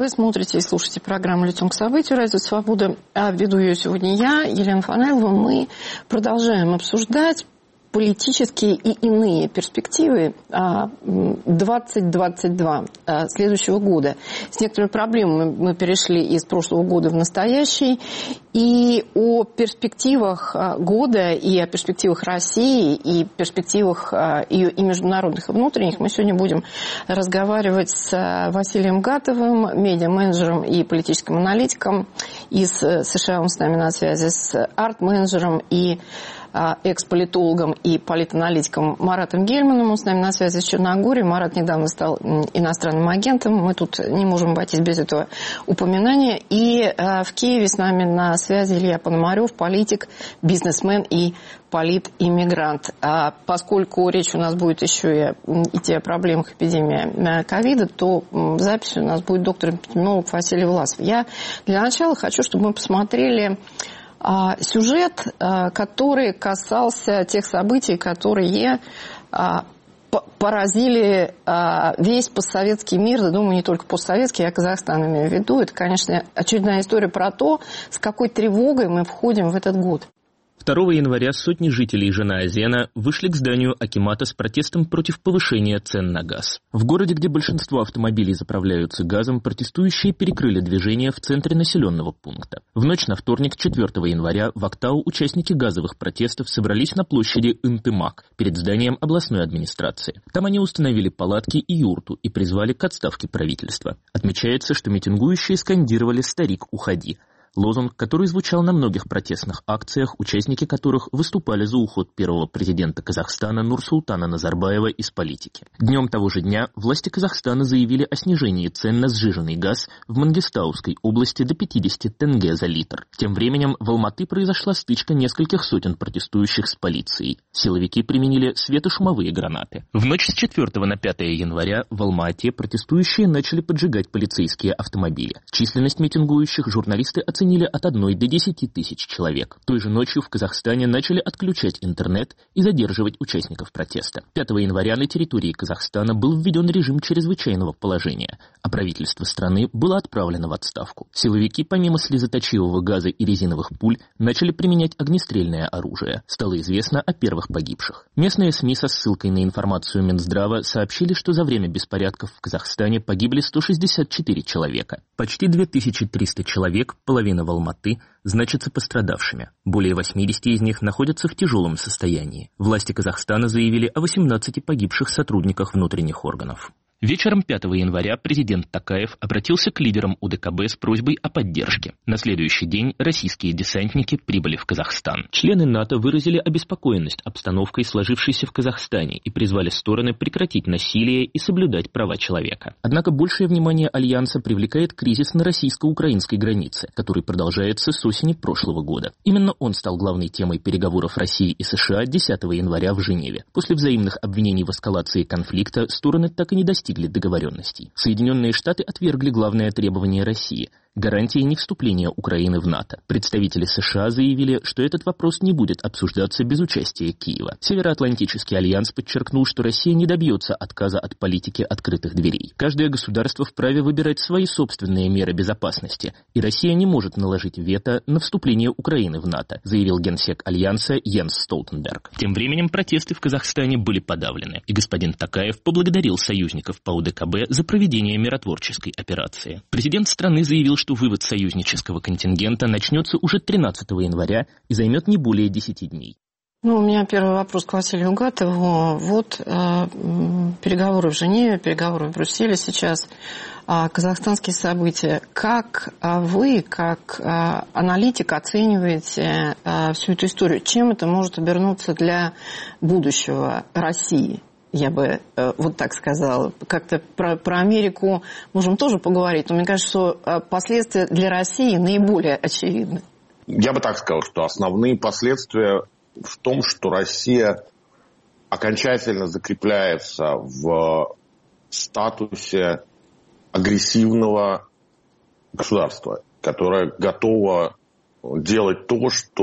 Вы смотрите и слушаете программу «Лицом к событию» «Радио Свобода». Веду ее сегодня я, Елена Фанайлова. Мы продолжаем обсуждать политические и иные перспективы 2022 следующего года. С некоторыми проблемами мы перешли из прошлого года в настоящий. И о перспективах года, и о перспективах России, и перспективах ее и международных, и внутренних мы сегодня будем разговаривать с Василием Гатовым, медиа-менеджером и политическим аналитиком из США. Он с нами на связи, с арт-менеджером и экс-политологом и политаналитиком Маратом Гельманом. Он с нами на связи с Черногорией. Марат недавно стал иностранным агентом. Мы тут не можем обойтись без этого упоминания. И в Киеве с нами на связи Илья Пономарев, политик, бизнесмен и политиммигрант. Поскольку речь у нас будет еще и идти о проблемах эпидемии ковида, то в записи у нас будет доктор-эпидемиолог Василий Власов. Я для начала хочу, чтобы мы посмотрели сюжет, который касался тех событий, которые поразили весь постсоветский мир, да, думаю, не только постсоветский, я Казахстан имею в виду. Это, конечно, очередная история про то, с какой тревогой мы входим в этот год. 2 января сотни жителей Жанаозена вышли к зданию акимата с протестом против повышения цен на газ. В городе, где большинство автомобилей заправляются газом, протестующие перекрыли движение в центре населенного пункта. В ночь на вторник, 4 января, в Актау участники газовых протестов собрались на площади Интымак перед зданием областной администрации. Там они установили палатки и юрту и призвали к отставке правительства. Отмечается, что митингующие скандировали «Старик, уходи». Лозунг, который звучал на многих протестных акциях, участники которых выступали за уход первого президента Казахстана Нурсултана Назарбаева из политики. Днем того же дня власти Казахстана заявили о снижении цен на сжиженный газ в Мангистауской области до 50 тенге за литр. Тем временем в Алматы произошла стычка нескольких сотен протестующих с полицией. Силовики применили светошумовые гранаты. В ночь с 4 на 5 января в Алма-Ате протестующие начали поджигать полицейские автомобили. Численность митингующих журналисты оценили от 1 до 10 тысяч человек. Той же ночью в Казахстане начали отключать интернет и задерживать участников протеста. 5 января на территории Казахстана был введен режим чрезвычайного положения, а правительство страны было отправлено в отставку. Силовики, помимо слезоточивого газа и резиновых пуль, начали применять огнестрельное оружие. Стало известно о первых погибших. Местные СМИ со ссылкой на информацию Минздрава сообщили, что за время беспорядков в Казахстане погибли 164 человека. Почти 2300 человек, половина в Алматы, значатся пострадавшими. Более 80 из них находятся в тяжелом состоянии. Власти Казахстана заявили о 18 погибших сотрудниках внутренних органов. Вечером 5 января президент Токаев обратился к лидерам УДКБ с просьбой о поддержке. На следующий день российские десантники прибыли в Казахстан. Члены НАТО выразили обеспокоенность обстановкой, сложившейся в Казахстане, и призвали стороны прекратить насилие и соблюдать права человека. Однако большее внимание Альянса привлекает кризис на российско-украинской границе, который продолжается с осени прошлого года. Именно он стал главной темой переговоров России и США 10 января в Женеве. После взаимных обвинений в эскалации конфликта стороны так и не достигли договоренностей. Соединенные Штаты отвергли главное требование России – гарантии невступления Украины в НАТО. Представители США заявили, что этот вопрос не будет обсуждаться без участия Киева. Североатлантический альянс подчеркнул, что Россия не добьется отказа от политики открытых дверей. Каждое государство вправе выбирать свои собственные меры безопасности, и Россия не может наложить вето на вступление Украины в НАТО, заявил генсек альянса Йенс Столтенберг. Тем временем протесты в Казахстане были подавлены, и господин Токаев поблагодарил союзников по УДКБ за проведение миротворческой операции. Президент страны заявил, что вывод союзнического контингента начнется уже 13 января и займет не более 10 дней. У меня первый вопрос к Василию Гатову. Вот переговоры в Женеве, переговоры в Брюсселе сейчас, казахстанские события. Как вы, как аналитик, оцениваете всю эту историю? Чем это может обернуться для будущего России? Я бы вот так сказала. Как-то про Америку можем тоже поговорить, но мне кажется, что последствия для России наиболее очевидны. Я бы так сказал, что основные последствия в том, что Россия окончательно закрепляется в статусе агрессивного государства, которое готово делать то,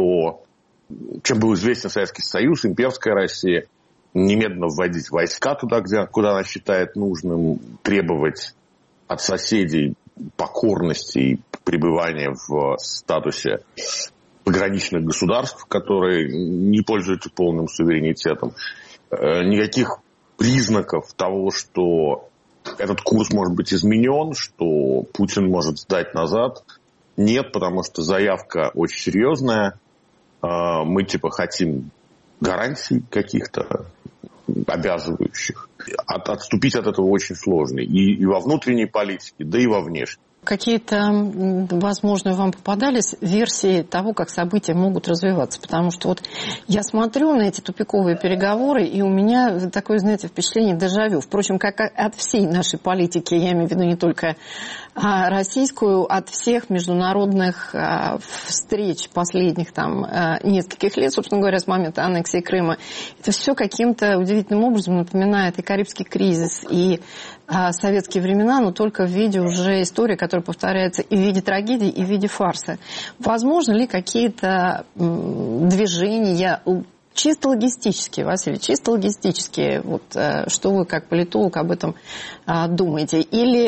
чем был известен Советский Союз, имперская Россия, немедленно вводить войска туда, куда она считает нужным, требовать от соседей покорности и пребывания в статусе пограничных государств, которые не пользуются полным суверенитетом. Никаких признаков того, что этот курс может быть изменен, что Путин может сдать назад, нет, потому что заявка очень серьезная. Мы хотим гарантий каких-то обязывающих. Отступить от этого очень сложно. И во внутренней политике, да и во внешней. Какие-то, возможно, вам попадались версии того, как события могут развиваться? Потому что вот я смотрю на эти тупиковые переговоры, и у меня такое, знаете, впечатление дежавю. Впрочем, как от всей нашей политики, я имею в виду не только российскую, от всех международных встреч последних нескольких лет, собственно говоря, с момента аннексии Крыма. Это все каким-то удивительным образом напоминает и Карибский кризис, и советские времена, но только в виде уже истории, которая повторяется и в виде трагедии, и в виде фарса. Возможно ли какие-то движения чисто логистические, Василий, чисто логистические, что вы как политолог об этом думаете? Или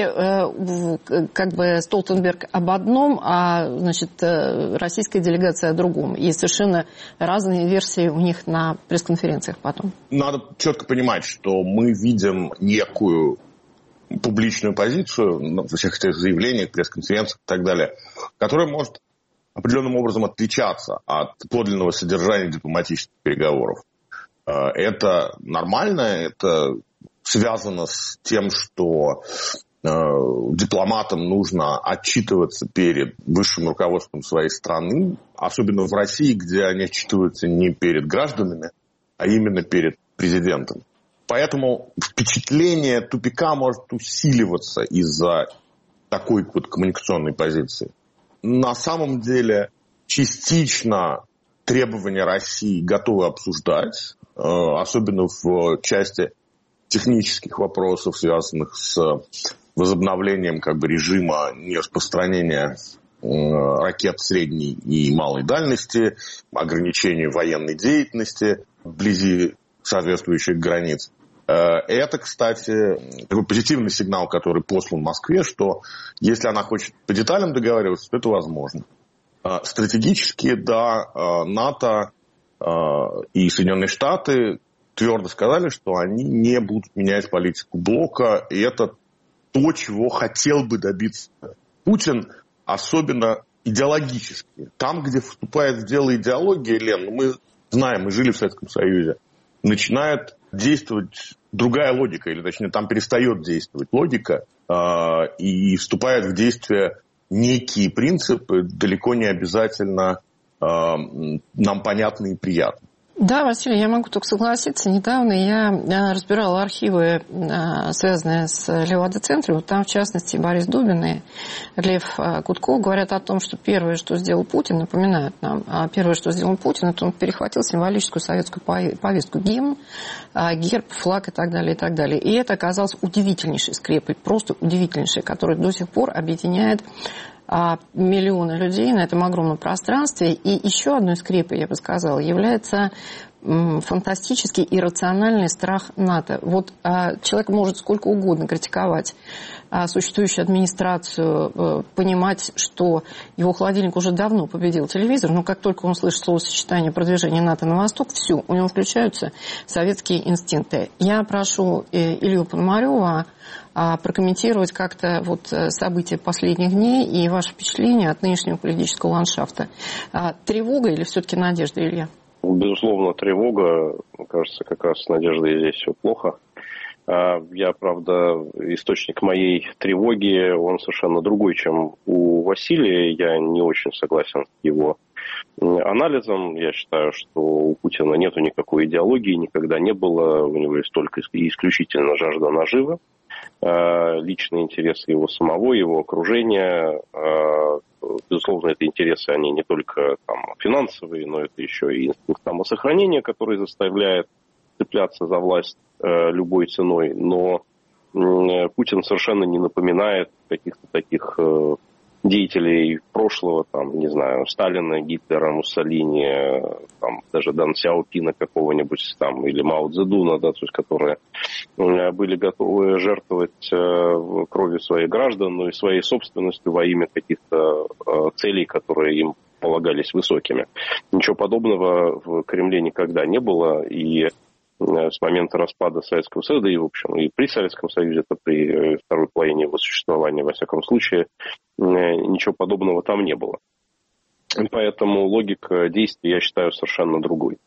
Столтенберг об одном, а российская делегация о другом? И совершенно разные версии у них на пресс-конференциях потом. Надо четко понимать, что мы видим некую публичную позицию во всех этих заявлениях, пресс-конференциях и так далее, которая может определенным образом отличаться от подлинного содержания дипломатических переговоров. Это нормально, это связано с тем, что дипломатам нужно отчитываться перед высшим руководством своей страны, особенно в России, где они отчитываются не перед гражданами, а именно перед президентом. Поэтому впечатление тупика может усиливаться из-за такой коммуникационной позиции. На самом деле, частично требования России готовы обсуждать, особенно в части технических вопросов, связанных с возобновлением режима нераспространения ракет средней и малой дальности, ограничению военной деятельности вблизи соответствующих границ. Это, кстати, такой позитивный сигнал, который послан Москве, что если она хочет по деталям договариваться, то это возможно. Стратегически, да, НАТО и Соединенные Штаты твердо сказали, что они не будут менять политику блока, и это то, чего хотел бы добиться Путин, особенно идеологически. Там, где вступает в дело идеология, Лен, мы знаем, мы жили в Советском Союзе, начинает действовать другая логика, или точнее там перестает действовать логика, и вступают в действие некие принципы, далеко не обязательно нам понятны и приятны. Да, Василий, я могу только согласиться. Недавно я разбирала архивы, связанные с Левада-центром. Там, в частности, Борис Дубин и Лев Гудков говорят о том, что первое, что сделал Путин, напоминают нам, первое, что сделал Путин, это он перехватил символическую советскую повестку: гимн, герб, флаг и так далее, и так далее. И это оказалось удивительнейшей скрепой, просто удивительнейшей, которая до сих пор объединяет миллионы людей на этом огромном пространстве. И еще одной скрепой, я бы сказала, является фантастический иррациональный страх НАТО. Человек может сколько угодно критиковать существующую администрацию, понимать, что его холодильник уже давно победил телевизор, но как только он слышит словосочетание продвижения НАТО на восток, все, у него включаются советские инстинкты. Я прошу Илью Пономарева прокомментировать как-то события последних дней и ваши впечатления от нынешнего политического ландшафта. Тревога или все-таки надежда, Илья? Безусловно, тревога. Кажется, как раз с надеждой здесь все плохо. Я, правда, источник моей тревоги, он совершенно другой, чем у Василия. Я не очень согласен с его анализом. Я считаю, что у Путина нету никакой идеологии, никогда не было. У него есть только исключительно жажда наживы. Личные интересы его самого, его окружения. Безусловно, это интересы, они не только финансовые, но это еще и инстинкт самосохранения, который заставляет цепляться за власть любой ценой. Но Путин совершенно не напоминает каких-то таких деятелей прошлого, там, не знаю, Сталина, Гитлера, Муссолини, там, даже Дан Сяопина какого-нибудь там, или Мао Цзэдуна, да, то есть, которые были готовы жертвовать кровью своих граждан, ну и своей собственностью во имя каких-то целей, которые им полагались высокими. Ничего подобного в Кремле никогда не было, и с момента распада Советского Союза, и, в общем, и при Советском Союзе, это при второй половине его существования, во всяком случае, ничего подобного там не было. Поэтому логика действий, я считаю, совершенно другой.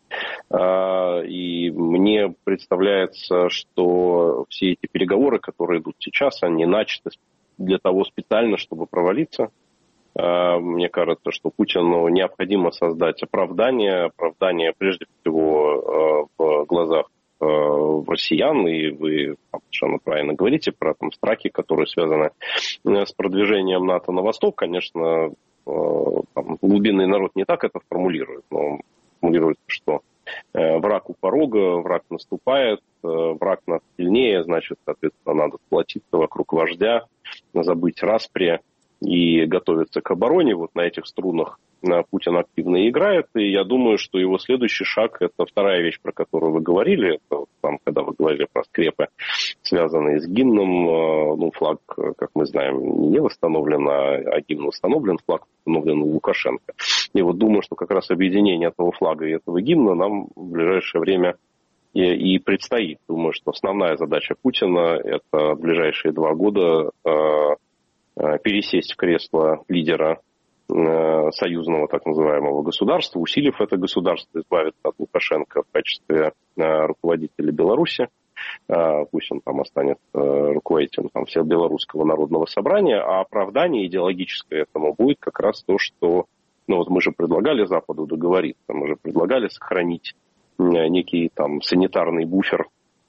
И мне представляется, что все эти переговоры, которые идут сейчас, они начаты для того специально, чтобы провалиться. Мне кажется, что Путину необходимо создать оправдание прежде всего в глазах россиян, и вы совершенно правильно говорите про там страхи, которые связаны с продвижением НАТО на восток. Конечно, там, глубинный народ не так это формулирует, но формулирует, что враг у порога, враг наступает, враг нас сильнее, значит, соответственно, надо сплотиться вокруг вождя, забыть распри и готовиться к обороне. Вот на этих струнах Путин активно играет, и я думаю, что его следующий шаг – это вторая вещь, про которую вы говорили, это вот там, когда вы говорили про скрепы, связанные с гимном. Ну, флаг, как мы знаем, не восстановлен, а гимн восстановлен, флаг восстановлен у Лукашенко. И вот думаю, что как раз объединение этого флага и этого гимна нам в ближайшее время и предстоит. Думаю, что основная задача Путина – это в ближайшие 2 года пересесть в кресло лидера союзного так называемого государства, усилив это государство, избавиться от Лукашенко в качестве руководителя Беларуси. Пусть он там останется руководителем там, всего Белорусского народного собрания, а оправдание идеологическое этому будет как раз то, что ну, вот мы же предлагали Западу договориться, мы же предлагали сохранить некий там санитарный буфер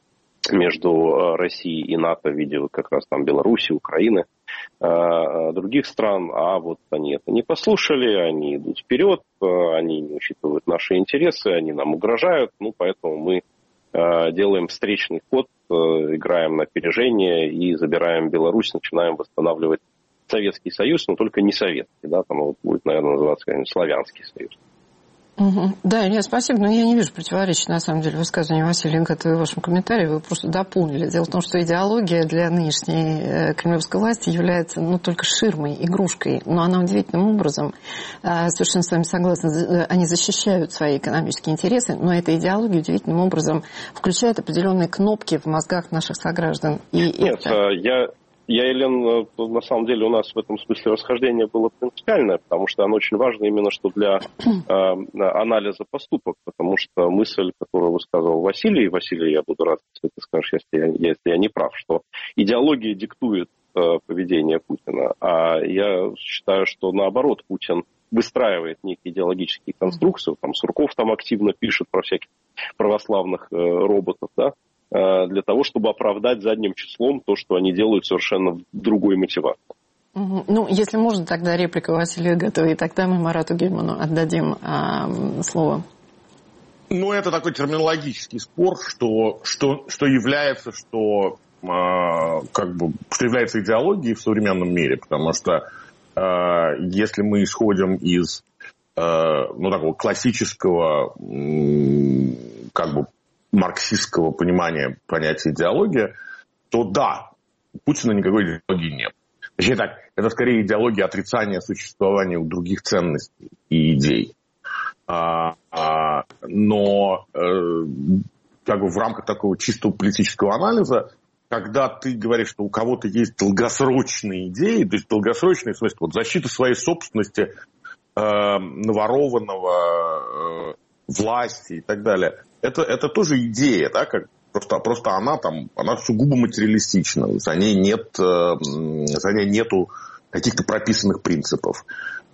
между Россией и НАТО в виде вот как раз там Беларуси, Украины, других стран, а вот они это не послушали, они идут вперед, они не учитывают наши интересы, они нам угрожают, ну, поэтому мы делаем встречный ход, играем на опережение и забираем Беларусь, начинаем восстанавливать Советский Союз, но только не советский, да, там вот будет, наверное, называться Славянский Союз. Угу. Да, нет, спасибо, но я не вижу противоречия, на самом деле, высказыванию Василия Ингатова и вашему комментарию, вы просто дополнили. Дело в том, что идеология для нынешней кремлевской власти является, ну, только ширмой, игрушкой, но она удивительным образом, совершенно с вами согласна, они защищают свои экономические интересы, но эта идеология удивительным образом включает определенные кнопки в мозгах наших сограждан. Нет, Елена, на самом деле у нас в этом смысле расхождение было принципиальное, потому что оно очень важно именно что для анализа поступок, потому что мысль, которую высказывал Василий, я буду рад, если ты скажешь, если я не прав, что идеология диктует поведение Путина, а я считаю, что наоборот, Путин выстраивает некие идеологические конструкции, там Сурков там активно пишет про всяких православных роботов, да, для того, чтобы оправдать задним числом то, что они делают совершенно другой мотивацией. Ну, если можно, тогда реплика Василия Ингатова, и тогда мы Марату Гельману отдадим слово. Ну, это такой терминологический спор, что является, что является идеологией в современном мире, потому что если мы исходим из такого классического марксистского понимания понятия идеология, то да, у Путина никакой идеологии нет. Точнее так, это скорее идеология отрицания существования у других ценностей и идей. Но в рамках такого чистого политического анализа, когда ты говоришь, что у кого-то есть долгосрочные идеи, то есть долгосрочные в смысле вот защита своей собственности, наворованного, власти и так далее, это тоже идея, да, как просто она сугубо материалистична, за ней нету каких-то прописанных принципов.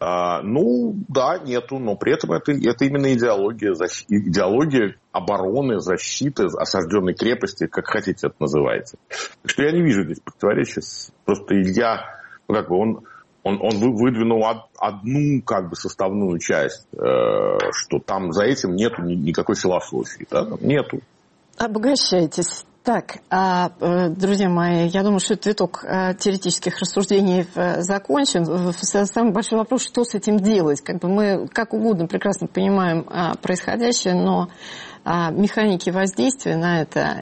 Нету, но при этом это именно идеология обороны, защиты, осажденной крепости, как хотите это называется. Так что я не вижу здесь противоречия. Просто Илья, он выдвинул одну составную часть, что там за этим нету никакой философии. Да? Нету. Обогащайтесь. Так, друзья мои, я думаю, что этот виток теоретических рассуждений закончен. Самый большой вопрос, что с этим делать? Как бы мы как угодно прекрасно понимаем происходящее, но механики воздействия на это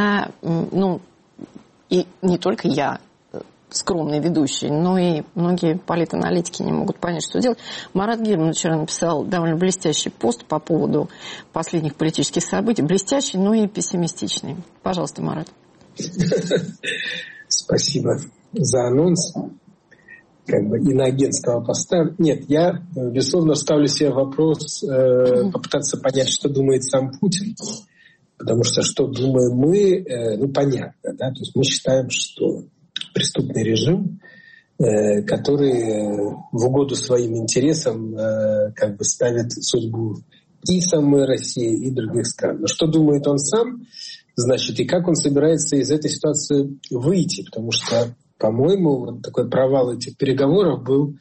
и не только я, скромный ведущий, но и многие политаналитики не могут понять, что делать. Марат Гирман вчера написал довольно блестящий пост по поводу последних политических событий. Блестящий, но и пессимистичный. Пожалуйста, Марат. Спасибо за анонс. Иноагентского поста. Нет, я, безусловно, ставлю себе вопрос попытаться понять, что думает сам Путин. Потому что думаем мы, понятно. Да? То есть мы считаем, что преступный режим, который в угоду своим интересам ставит судьбу и самой России, и других стран. Но что думает он сам, и как он собирается из этой ситуации выйти? Потому что, по-моему, такой провал этих переговоров был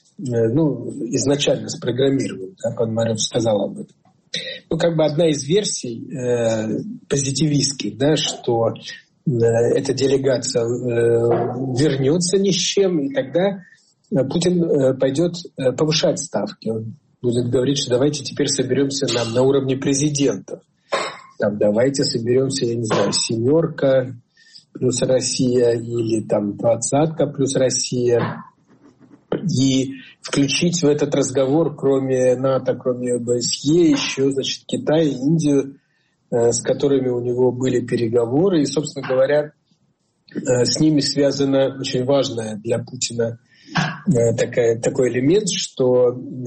изначально спрограммирован, как он, Марев, сказал об этом. Одна из версий позитивистских, что эта делегация вернется ни с чем, и тогда Путин пойдет повышать ставки. Он будет говорить, что давайте теперь соберемся на уровне президентов. Давайте соберемся, я не знаю, 7 плюс Россия или 20 плюс Россия. И включить в этот разговор, кроме НАТО, кроме ОБСЕ, еще, Китай, Индию, с которыми у него были переговоры. И, собственно говоря, с ними связано очень важное для Путина такой элемент, что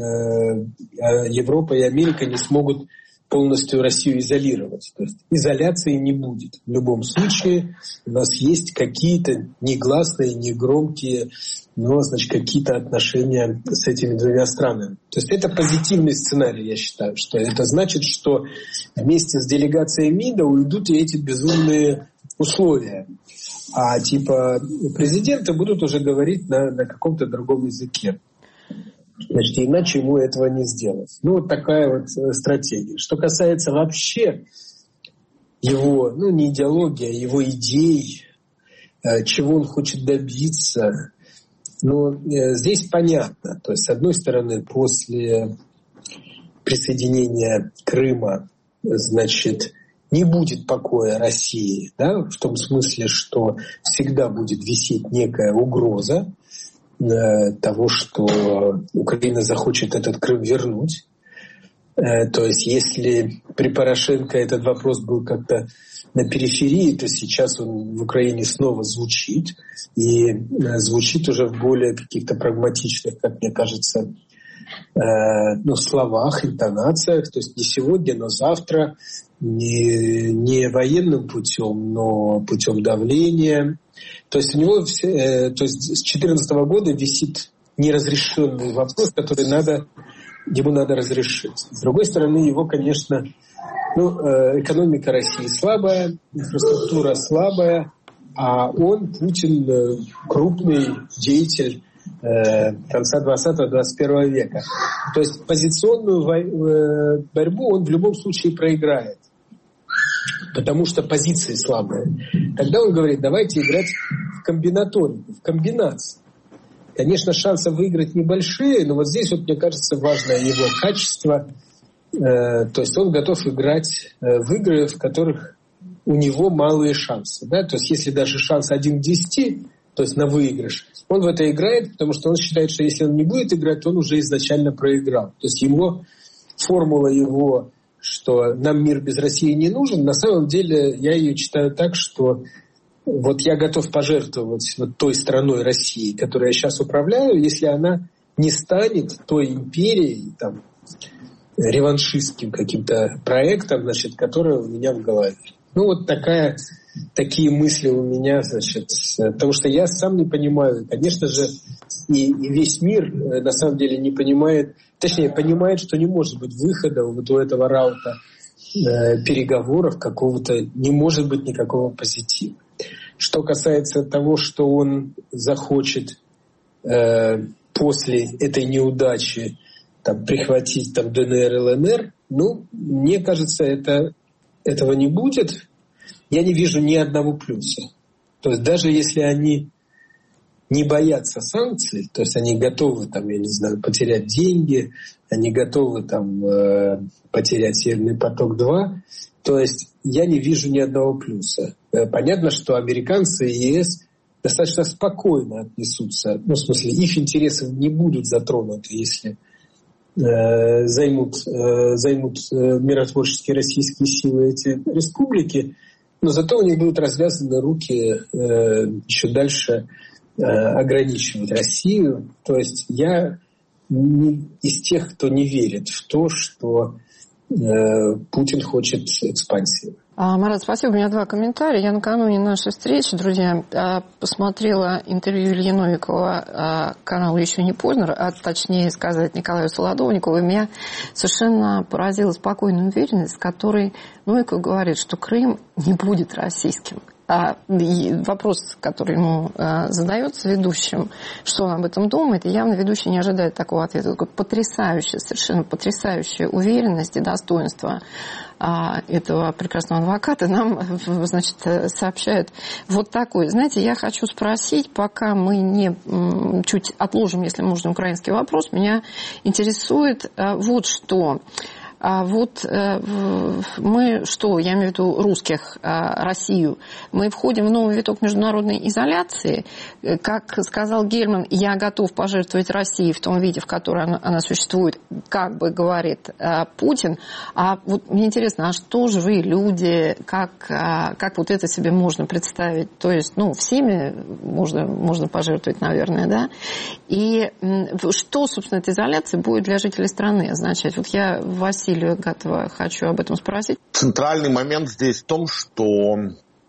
Европа и Америка не смогут полностью Россию изолировать. То есть изоляции не будет. В любом случае у нас есть какие-то негласные, негромкие, но, какие-то отношения с этими двумя странами. То есть это позитивный сценарий, я считаю, что это значит, что вместе с делегацией МИДа уйдут и эти безумные условия. А президенты будут уже говорить на каком-то другом языке. Иначе ему этого не сделать. Такая стратегия. Что касается вообще его, не идеологии, а его идей, чего он хочет добиться, здесь понятно. То есть, с одной стороны, после присоединения Крыма, не будет покоя России, в том смысле, что всегда будет висеть некая угроза того, что Украина захочет этот Крым вернуть. То есть если при Порошенко этот вопрос был как-то на периферии, то сейчас он в Украине снова звучит. И звучит уже в более каких-то прагматичных, как мне кажется, словах, интонациях. То есть не сегодня, но завтра, не военным путем, но путем давления. То есть у него с 2014 года висит неразрешенный вопрос, который ему надо разрешить. С другой стороны, его, конечно, экономика России слабая, инфраструктура слабая, а Путин, крупный деятель конца 20-21 века. То есть позиционную борьбу он в любом случае проиграет, потому что позиции слабые. Тогда он говорит, давайте играть в комбинаторику, в комбинации. Конечно, шансы выиграть небольшие, но здесь, мне кажется, важное его качество. То есть он готов играть в игры, в которых у него малые шансы. Да? То есть если даже шанс 1 к 10, то есть на выигрыш, он в это играет, потому что он считает, что если он не будет играть, то он уже изначально проиграл. То есть формула его, что нам мир без России не нужен, на самом деле я ее читаю так, что я готов пожертвовать той страной России, которой я сейчас управляю, если она не станет той империей, реваншистским каким-то проектом, которая у меня в голове. Такие мысли у меня, потому что я сам не понимаю, конечно же, и весь мир на самом деле не понимает, точнее, понимает, что не может быть выхода у этого раута переговоров какого-то, не может быть никакого позитива. Что касается того, что он захочет после этой неудачи прихватить ДНР, ЛНР, мне кажется, этого не будет. я не вижу ни одного плюса. То есть даже если они не боятся санкций, то есть они готовы, там, я не знаю, потерять деньги, они готовы там, потерять Северный поток-2, то есть я не вижу ни одного плюса. Понятно, что американцы и ЕС достаточно спокойно отнесутся, ну, в смысле, их интересы не будут затронуты, если займут миротворческие российские силы эти республики, но зато у них будут развязаны руки еще дальше ограничивать Россию. То есть я не из тех, кто не верит в то, что Путин хочет экспансии. Марат, спасибо. У меня 2 комментария. Я накануне нашей встречи, друзья, посмотрела интервью Ильи Новикова каналу «Еще не поздно», а точнее сказать Николаю Солодовникову, и меня совершенно поразила спокойная уверенность, с которой Новиков говорит, что Крым не будет российским. И вопрос, который ему задается ведущим, что он об этом думает, и явно ведущий не ожидает такого ответа. Такая потрясающая, совершенно потрясающая уверенность и достоинство этого прекрасного адвоката нам, значит, сообщают вот такой. Знаете, я хочу спросить, пока мы не чуть отложим, если можно, украинский вопрос, меня интересует вот что. Вот мы что, я имею в виду русских, Россию, мы входим в новый виток международной изоляции. Как сказал Гельман, я готов пожертвовать Россией в том виде, в котором она существует, как бы говорит Путин. А вот мне интересно, а что же вы, люди, как вот это себе можно представить? То есть, ну, всеми можно пожертвовать, наверное, да? И что, собственно, эта изоляция будет для жителей страны означать? Вот я Василия Гатова хочу об этом спросить. Центральный момент здесь в том, что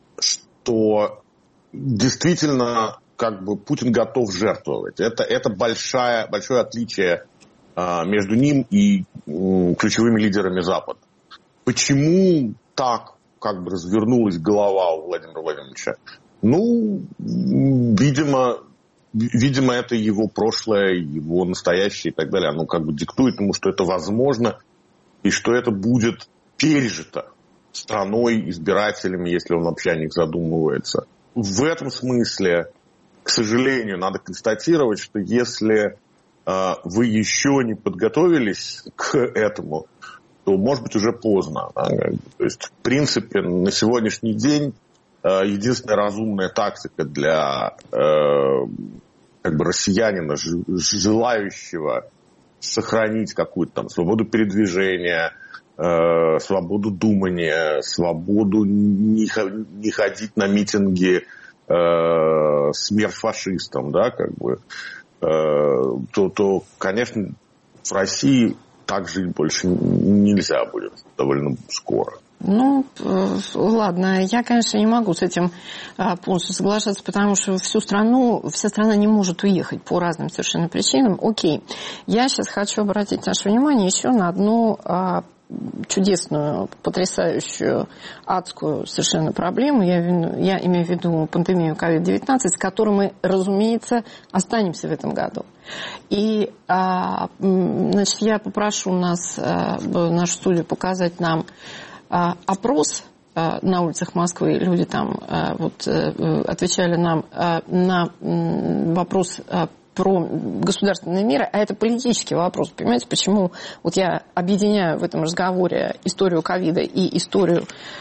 действительно как бы Путин готов жертвовать. Это большое отличие между ним и ключевыми лидерами Запада. Почему так как бы развернулась голова у Владимира Владимировича? Ну, видимо, это его прошлое, его настоящее и так далее. Оно как бы диктует ему, что это возможно, и что это будет пережито страной, избирателями, если он вообще о них задумывается. В этом смысле, к сожалению, надо констатировать, что если вы еще не подготовились к этому, то, может быть, уже поздно. Да? То есть, в принципе, на сегодняшний день единственная разумная тактика для как бы россиянина, желающего сохранить какую-то там свободу передвижения, свободу думания, свободу не ходить на митинги смерть фашистам, да, как бы, то, конечно, в России так жить больше нельзя будет довольно скоро. Ну, ладно, я, конечно, не могу с этим полностью соглашаться, потому что вся страна не может уехать по разным совершенно причинам. Окей, я сейчас хочу обратить наше внимание еще на одну чудесную, потрясающую, адскую совершенно проблему. Я имею в виду пандемию COVID-19, с которой мы, разумеется, останемся в этом году. И, значит, я попрошу нашу студию показать нам опрос на улицах Москвы. Люди там отвечали нам на вопрос про государственный мир, а это политический вопрос. Понимаете, почему вот я объединяю в этом разговоре историю ковида и историю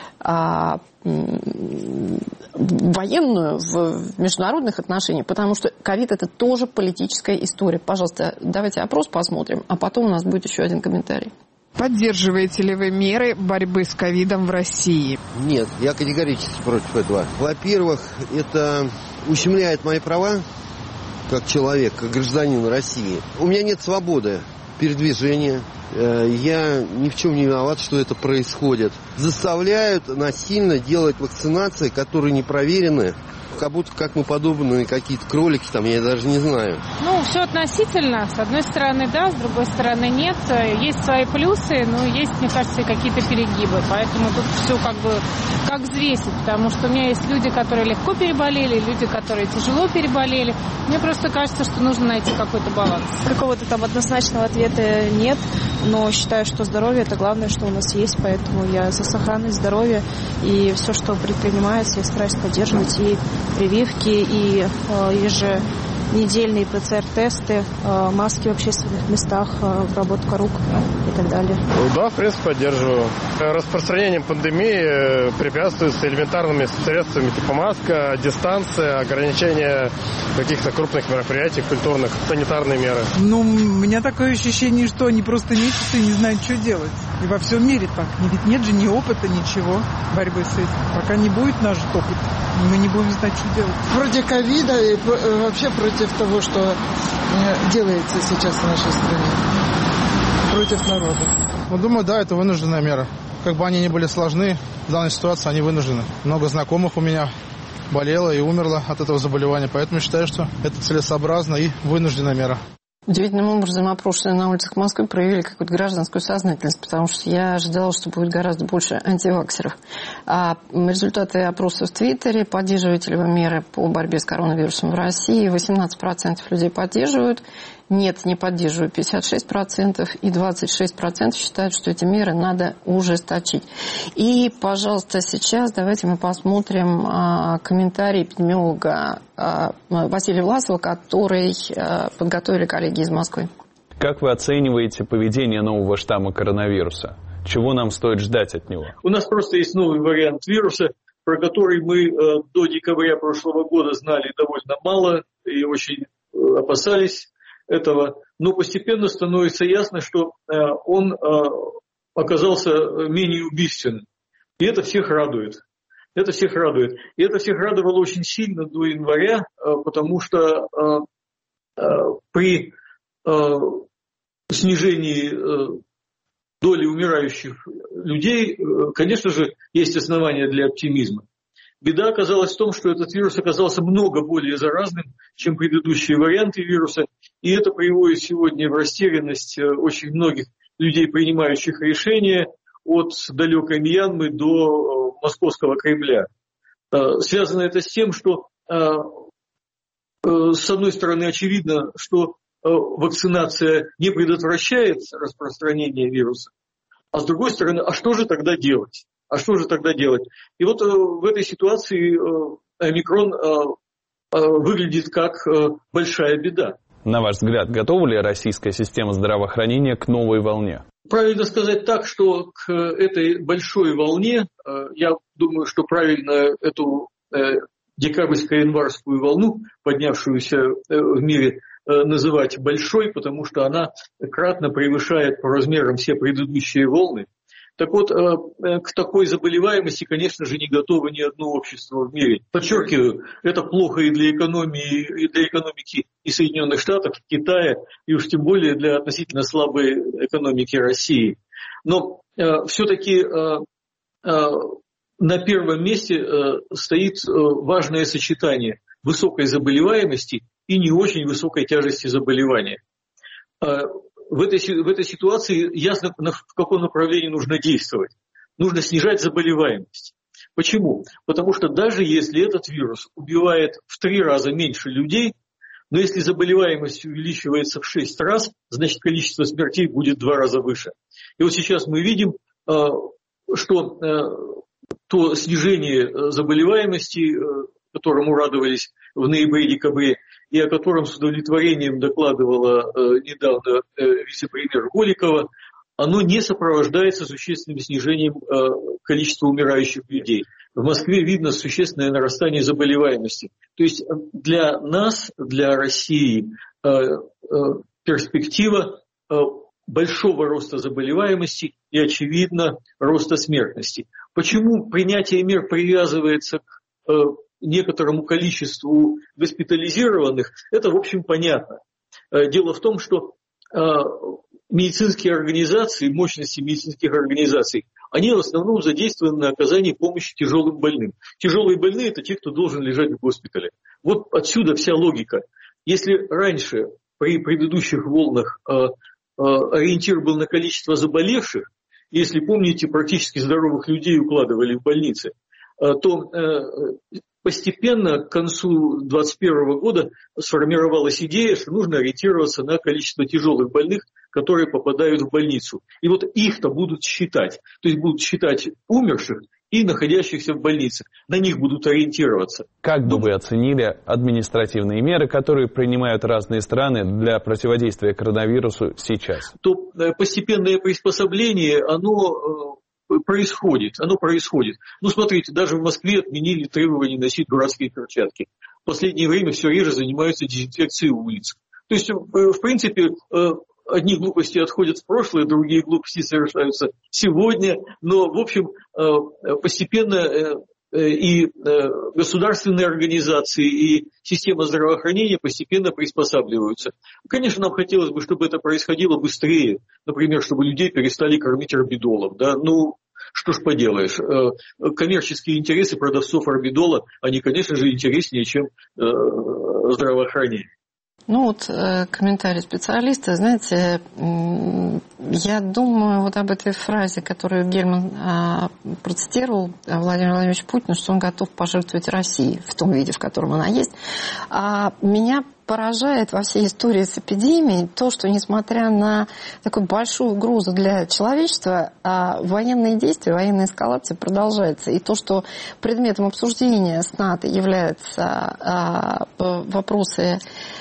военную в международных отношениях, потому что ковид – это тоже политическая история. Пожалуйста, давайте опрос посмотрим, а потом у нас будет еще один комментарий. Поддерживаете ли вы меры борьбы с ковидом в России? Нет, я категорически против этого. Во-первых, это ущемляет мои права как человек, как гражданин России. У меня нет свободы передвижения. Я ни в чем не виноват, что это происходит. Заставляют насильно делать вакцинации, которые не проверены как будто как мы подобные какие-то кролики там, я даже не знаю. Ну, все относительно. С одной стороны, да, с другой стороны, нет. Есть свои плюсы, но есть, мне кажется, и какие-то перегибы. Поэтому тут все как взвесить. Потому что у меня есть люди, которые легко переболели, люди, которые тяжело переболели. Мне просто кажется, что нужно найти какой-то баланс. Какого-то там однозначного ответа нет, но считаю, что здоровье – это главное, что у нас есть. Поэтому я за сохранность здоровья, и все, что предпринимается, я стараюсь поддерживать, и прививки, и еженедельные ПЦР-тесты, маски в общественных местах, обработка рук и так далее. Да, в принципе, поддерживаю. Распространением пандемии препятствуется элементарными средствами типа маска, дистанция, ограничение каких-то крупных мероприятий, культурных, санитарные меры. Ну, у меня такое ощущение, что они просто месяцы не знают, что делать. И во всем мире так. Ведь нет же ни опыта, ничего борьбы с этим. Пока не будет наш опыт, мы не будем знать, что делать. Против ковида и вообще против того, что делается сейчас в нашей стране. Против народа. Ну, думаю, да, это вынужденная мера. Как бы они ни были сложны, в данной ситуации они вынуждены. Много знакомых у меня болело и умерло от этого заболевания, поэтому считаю, что это целесообразно и вынужденная мера. Удивительным образом опрошенные на улицах Москвы проявили какую-то гражданскую сознательность, потому что я ожидала, что будет гораздо больше антиваксеров. А результаты опроса в Твиттере: поддерживаете ли вы меры по борьбе с коронавирусом в России? 18% людей поддерживают, нет, не поддерживаю 56%, и 26% считают, что эти меры надо ужесточить. И, пожалуйста, сейчас давайте мы посмотрим комментарий эпидемиолога Василия Власова, который подготовили коллеги из Москвы. Как вы оцениваете поведение нового штамма коронавируса? Чего нам стоит ждать от него? У нас просто есть новый вариант вируса, про который мы до декабря прошлого года знали довольно мало и очень опасались этого. Но постепенно становится ясно, что он оказался менее убийственным. И это всех радует. Это всех радует. И это всех радовало очень сильно до января, потому что при снижении доли умирающих людей, конечно же, есть основания для оптимизма. Беда оказалась в том, что этот вирус оказался много более заразным, чем предыдущие варианты вируса, и это приводит сегодня в растерянность очень многих людей, принимающих решения от далекой Мьянмы до Московского Кремля. Связано это с тем, что с одной стороны очевидно, что вакцинация не предотвращает распространение вируса, а с другой стороны, а что же тогда делать? И вот в этой ситуации омикрон выглядит как большая беда. На ваш взгляд, готова ли российская система здравоохранения к новой волне? Правильно сказать так, что к этой большой волне, я думаю, что правильно эту декабрьско-январскую волну, поднявшуюся в мире, называть большой, потому что она кратно превышает по размерам все предыдущие волны. Так вот, к такой заболеваемости, конечно же, не готово ни одно общество в мире. Подчеркиваю, это плохо и для экономики и Соединенных Штатов, и Китая, и уж тем более для относительно слабой экономики России. Но все-таки на первом месте стоит важное сочетание высокой заболеваемости и не очень высокой тяжести заболевания. В этой ситуации ясно, в каком направлении нужно действовать. Нужно снижать заболеваемость. Почему? Потому что даже если этот вирус убивает в 3 раза меньше людей, но если заболеваемость увеличивается в 6 раз, значит количество смертей будет в 2 раза выше. И вот сейчас мы видим, что то снижение заболеваемости, которому радовались в ноябре-декабре, и о котором с удовлетворением докладывала недавно вице-премьер Голикова, оно не сопровождается существенным снижением количества умирающих людей. В Москве видно существенное нарастание заболеваемости. То есть для нас, для России, перспектива большого роста заболеваемости и, очевидно, роста смертности. Почему принятие мер привязывается к некоторому количеству госпитализированных, это, в общем, понятно. Дело в том, что медицинские организации, мощности медицинских организаций, они в основном задействованы на оказании помощи тяжелым больным. Тяжелые больные – это те, кто должен лежать в госпитале. Вот отсюда вся логика. Если раньше при предыдущих волнах ориентир был на количество заболевших, если помните, практически здоровых людей укладывали в больницы, то постепенно к концу 2021 года сформировалась идея, что нужно ориентироваться на количество тяжелых больных, которые попадают в больницу. И вот их-то будут считать. То есть будут считать умерших и находящихся в больнице. На них будут ориентироваться. Как бы вы оценили административные меры, которые принимают разные страны для противодействия коронавирусу сейчас? То постепенное приспособление, оно происходит. Ну, смотрите, даже в Москве отменили требование носить дурацкие перчатки. В последнее время все реже занимаются дезинфекцией улиц. То есть, в принципе, одни глупости отходят в прошлое, другие глупости совершаются сегодня. Но, в общем, постепенно и государственные организации, и система здравоохранения постепенно приспосабливаются. Конечно, нам хотелось бы, чтобы это происходило быстрее. Например, чтобы людей перестали кормить орбидолом. Да? Ну, что ж поделаешь. Коммерческие интересы продавцов орбидола, они, конечно же, интереснее, чем здравоохранение. Ну вот комментарий специалиста, знаете, я думаю вот об этой фразе, которую Гельман процитировал Владимир Владимирович Путину, что он готов пожертвовать Россией в том виде, в котором она есть. А меня поражает во всей истории с эпидемией то, что несмотря на такую большую угрозу для человечества, военные действия, военная эскалация продолжается. И то, что предметом обсуждения с НАТО являются вопросы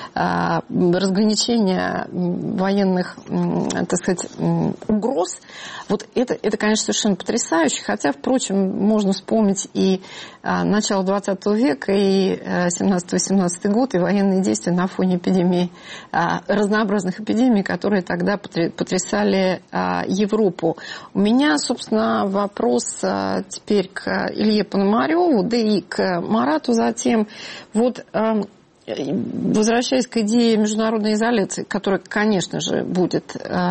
разграничения военных, так сказать, угроз, вот это, конечно, совершенно потрясающе. Хотя, впрочем, можно вспомнить и начало 20 века, и 17-18 год, и военные действия на фоне эпидемии, разнообразных эпидемий, которые тогда потрясали Европу. У меня, собственно, вопрос теперь к Илье Пономареву, да и к Марату затем. Вот, возвращаясь к идее международной изоляции, которая, конечно же, будет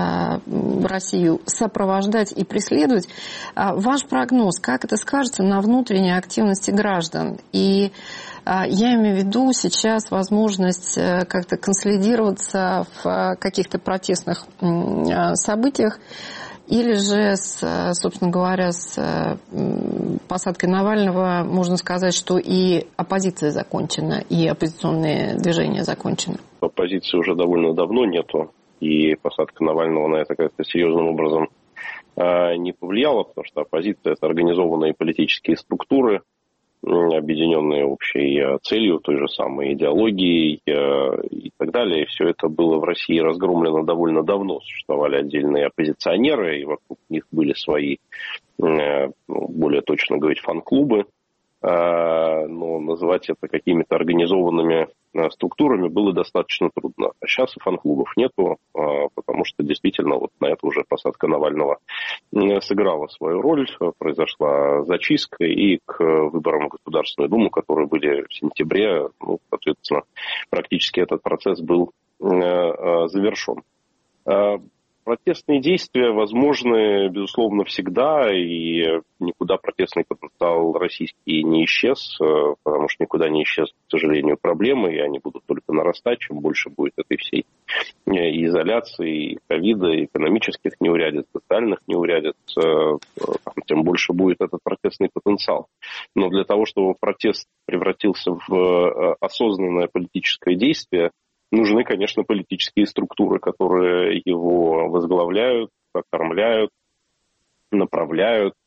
Россию сопровождать и преследовать, ваш прогноз, как это скажется на внутренней активности граждан? И я имею в виду сейчас возможность как-то консолидироваться в каких-то протестных событиях, или же, собственно говоря, с посадкой Навального можно сказать, что и оппозиция закончена, и оппозиционные движения закончены? Оппозиции уже довольно давно нету, и посадка Навального на это как-то серьезным образом не повлияла, потому что оппозиция – это организованные политические структуры, объединенные общей целью, той же самой идеологией и так далее. И все это было в России разгромлено довольно давно. Существовали отдельные оппозиционеры, и вокруг них были свои, более точно говорить, фан-клубы. Но называть это какими-то организованными структурами было достаточно трудно. А сейчас и фан-клубов нету, потому что действительно вот на это уже посадка Навального сыграла свою роль, произошла зачистка, и к выборам в Государственную Думу, которые были в сентябре, соответственно, практически этот процесс был завершен. Протестные действия возможны, безусловно, всегда, и никуда протестный потенциал российский не исчез, потому что никуда не исчез, к сожалению, проблемы, и они будут только нарастать, чем больше будет этой всей изоляции, ковида, экономических неурядиц, социальных неурядиц, тем больше будет этот протестный потенциал. Но для того, чтобы протест превратился в осознанное политическое действие, нужны, конечно, политические структуры, которые его возглавляют, окормляют, направляют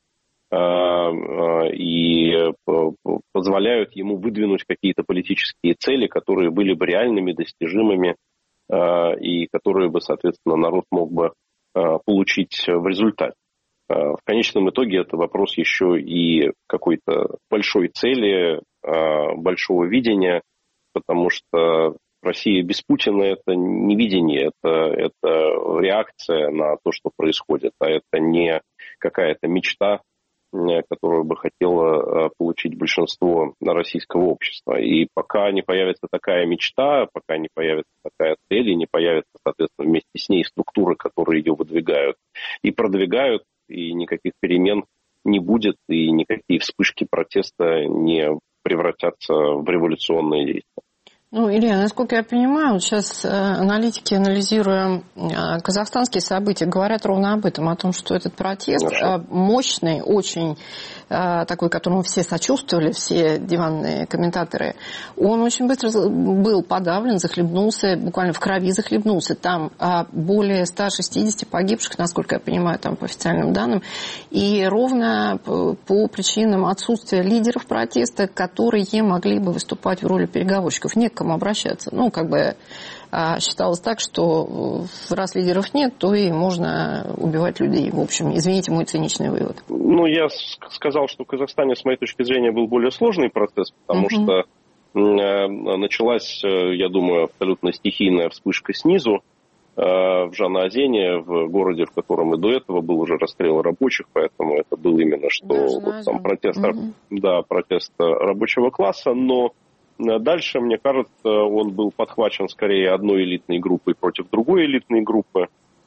и позволяют ему выдвинуть какие-то политические цели, которые были бы реальными, достижимыми и которые бы, соответственно, народ мог бы получить в результате. В конечном итоге это вопрос еще и какой-то большой цели, большого видения, потому что Россия без Путина – это не видение, это реакция на то, что происходит, а это не какая-то мечта, которую бы хотело получить большинство российского общества. И пока не появится такая мечта, пока не появится такая цель, и не появятся, соответственно, вместе с ней структуры, которые ее выдвигают и продвигают, и никаких перемен не будет, и никакие вспышки протеста не превратятся в революционные действия. Ну, Илья, насколько я понимаю, вот сейчас аналитики, анализируя казахстанские события, говорят ровно об этом, о том, что этот протест мощный, очень такой, которому все сочувствовали, все диванные комментаторы, он очень быстро был подавлен, захлебнулся, буквально в крови захлебнулся. Там более 160 погибших, насколько я понимаю, там по официальным данным, и ровно по причинам отсутствия лидеров протеста, которые могли бы выступать в роли переговорщиков. Не к кому обращаться. Ну, как бы считалось так, что раз лидеров нет, то и можно убивать людей. В общем, извините мой циничный вывод. Ну, я сказал, что в Казахстане, с моей точки зрения, был более сложный процесс, потому что началась, я думаю, абсолютно стихийная вспышка снизу в Жанаозене, в городе, в котором и до этого был уже расстрел рабочих, поэтому это был именно что вот там протест рабочего класса, но дальше, мне кажется, он был подхвачен скорее одной элитной группой против другой элитной группы,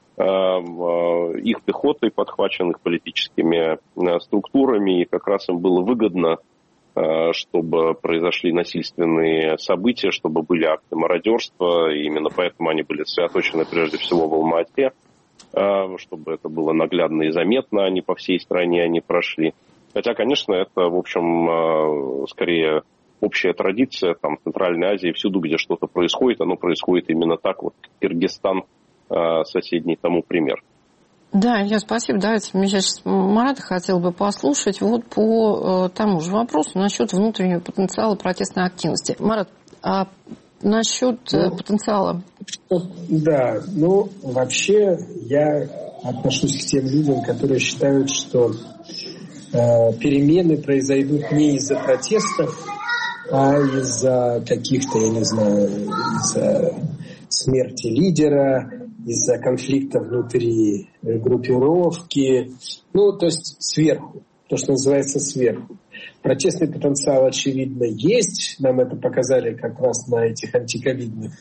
их пехотой подхвачен, их политическими структурами, и как раз им было выгодно, чтобы произошли насильственные события, чтобы были акты мародерства, и именно поэтому они были сосредоточены прежде всего в Алма-Ате, чтобы это было наглядно и заметно, они по всей стране они прошли. Хотя, конечно, это, в общем, скорее общая традиция, там, в Центральной Азии, всюду, где что-то происходит, оно происходит именно так. Вот Киргизстан соседний тому пример. Да, Илья, спасибо. Давайте, я сейчас Марата хотел бы послушать вот по тому же вопросу насчет внутреннего потенциала протестной активности. Марат, а насчет потенциала? Да, вообще я отношусь к тем людям, которые считают, что перемены произойдут не из-за протестов, а из-за каких-то, я не знаю, из-за смерти лидера, из-за конфликта внутри группировки, то есть сверху, то, что называется сверху. Протестный потенциал, очевидно, есть. Нам это показали как раз на этих антиковидных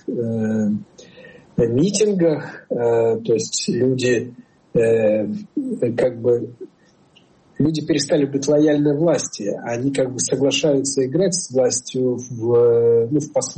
митингах. То есть люди люди перестали быть лояльны власти. Они соглашаются играть с властью в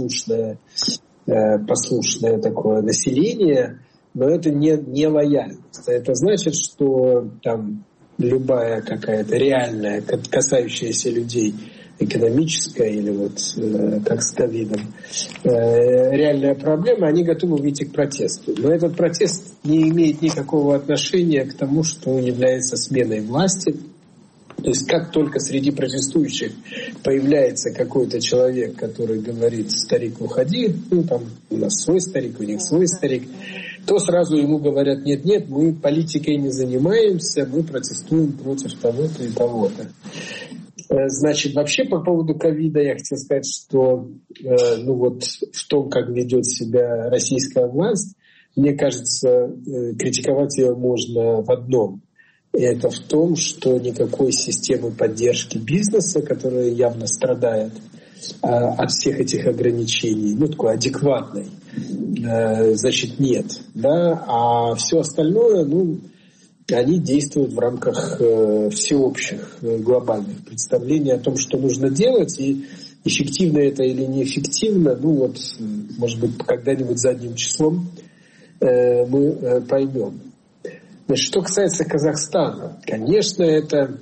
послушное такое население, но это не лояльность. Это значит, что там любая какая-то реальная, касающаяся людей, экономическая или как с ковидом, реальная проблема, они готовы выйти к протесту. Но этот протест не имеет никакого отношения к тому, что является сменой власти. То есть как только среди протестующих появляется какой-то человек, который говорит: старик, уходи, у нас свой старик, у них свой старик, то сразу ему говорят: нет, мы политикой не занимаемся, мы протестуем против того-то и того-то. Значит, вообще по поводу ковида я хотел сказать, что в том, как ведет себя российская власть, мне кажется, критиковать ее можно в одном. Это в том, что никакой системы поддержки бизнеса, которая явно страдает от всех этих ограничений, такой адекватной, значит, нет. Да? А все остальное, они действуют в рамках всеобщих глобальных представлений о том, что нужно делать, и эффективно это или неэффективно, может быть, когда-нибудь задним числом мы поймем. Значит, что касается Казахстана, конечно, это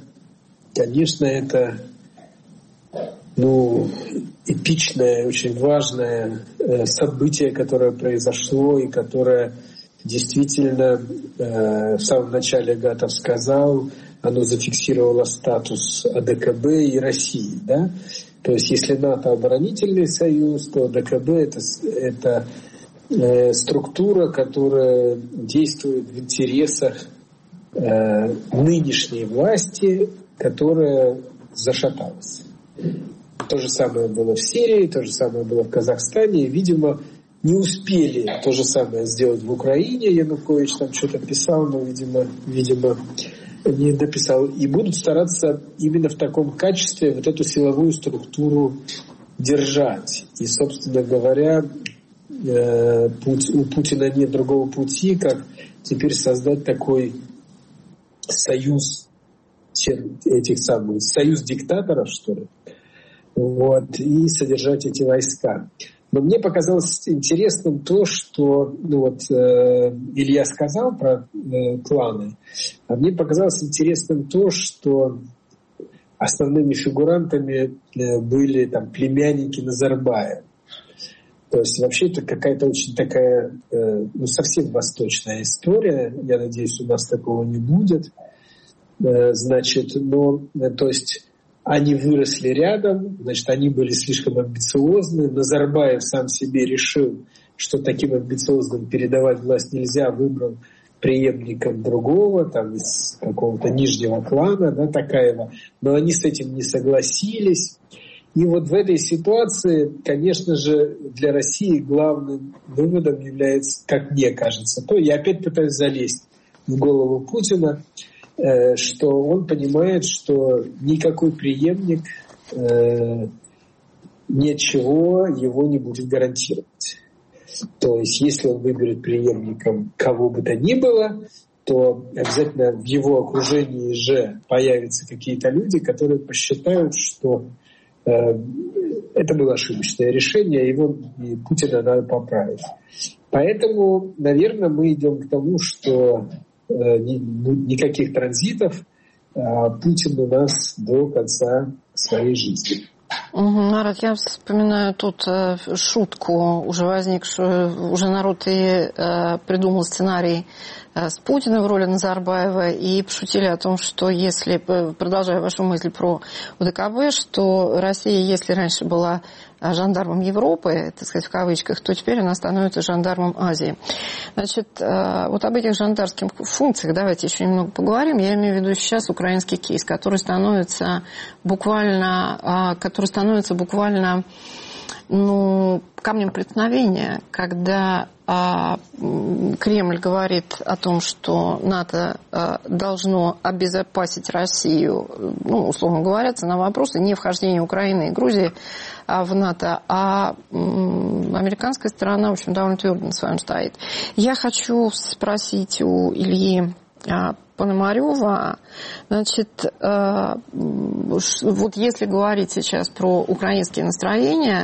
эпичное, очень важное событие, которое произошло и которое действительно в самом начале Гатов сказал, оно зафиксировало статус АДКБ и России. Да? То есть если НАТО оборонительный союз, то АДКБ это структура, которая действует в интересах нынешней власти, которая зашаталась. То же самое было в Сирии, то же самое было в Казахстане. Видимо, не успели то же самое сделать в Украине. Янукович там что-то писал, но, видимо, не дописал. И будут стараться именно в таком качестве эту силовую структуру держать. И, собственно говоря, у Путина нет другого пути, как теперь создать такой союз этих самых, союз диктаторов, что ли, вот, и содержать эти войска. Но мне показалось интересным то, что Илья сказал про кланы, а мне показалось интересным то, что основными фигурантами были там племянники Назарбаева. То есть вообще это какая-то очень такая, совсем восточная история. Я надеюсь, у нас такого не будет. Значит, то есть они выросли рядом, значит, они были слишком амбициозны. Назарбаев сам себе решил, что таким амбициозным передавать власть нельзя, выбрал преемником другого, там, из какого-то нижнего клана, да, Токаева. Но они с этим не согласились. И вот в этой ситуации, конечно же, для России главным выводом является, как мне кажется, то я опять пытаюсь залезть в голову Путина, что он понимает, что никакой преемник ничего его не будет гарантировать. То есть если он выберет преемником кого бы то ни было, то обязательно в его окружении же появятся какие-то люди, которые посчитают, что это было ошибочное решение, и Путина надо поправить. Поэтому, наверное, мы идем к тому, что никаких транзитов Путин у нас до конца своей жизни. Марат, я вспоминаю тут шутку, уже возникшую, уже народ и придумал сценарий с Путиным в роли Назарбаева и пошутили о том, что если, продолжая вашу мысль про УДКБ, что Россия, если раньше была жандармом Европы, так сказать, в кавычках, то теперь она становится жандармом Азии. Значит, вот об этих жандарских функциях давайте еще немного поговорим. Я имею в виду сейчас украинский кейс, который становится буквально камнем преткновения, когда Кремль говорит о том, что НАТО должно обезопасить Россию, условно говоря, на вопросы не вхождения Украины и Грузии в НАТО, а американская сторона, в общем, довольно твердо на своем стоит. Я хочу спросить у Ильи Пономарева, значит, вот если говорить сейчас про украинские настроения,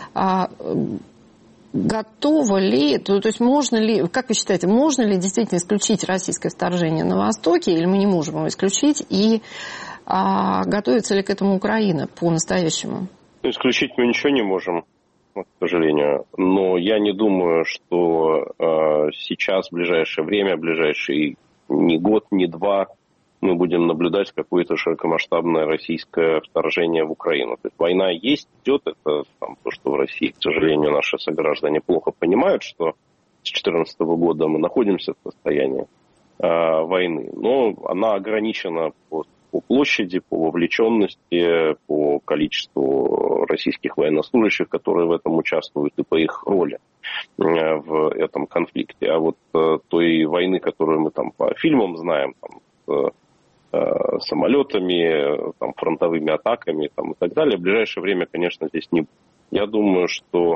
готово ли, то есть можно ли, как вы считаете, можно ли действительно исключить российское вторжение на Востоке, или мы не можем его исключить, и готовится ли к этому Украина по-настоящему? Исключить мы ничего не можем, к сожалению, но я не думаю, что сейчас, в ближайшее время, ближайший ни год, ни два, мы будем наблюдать какое-то широкомасштабное российское вторжение в Украину. То есть война есть, идет. Это то, что в России, к сожалению, наши сограждане плохо понимают, что с 2014 года мы находимся в состоянии войны. Но она ограничена по площади, по вовлеченности, по количеству российских военнослужащих, которые в этом участвуют, и по их роли в этом конфликте. А вот той войны, которую мы там по фильмам знаем, самолетами, фронтовыми атаками и так далее, в ближайшее время, конечно, здесь не будет. Я думаю, что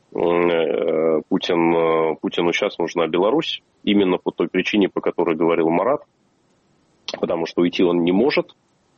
Путину сейчас нужна Беларусь именно по той причине, по которой говорил Марат, потому что уйти он не может.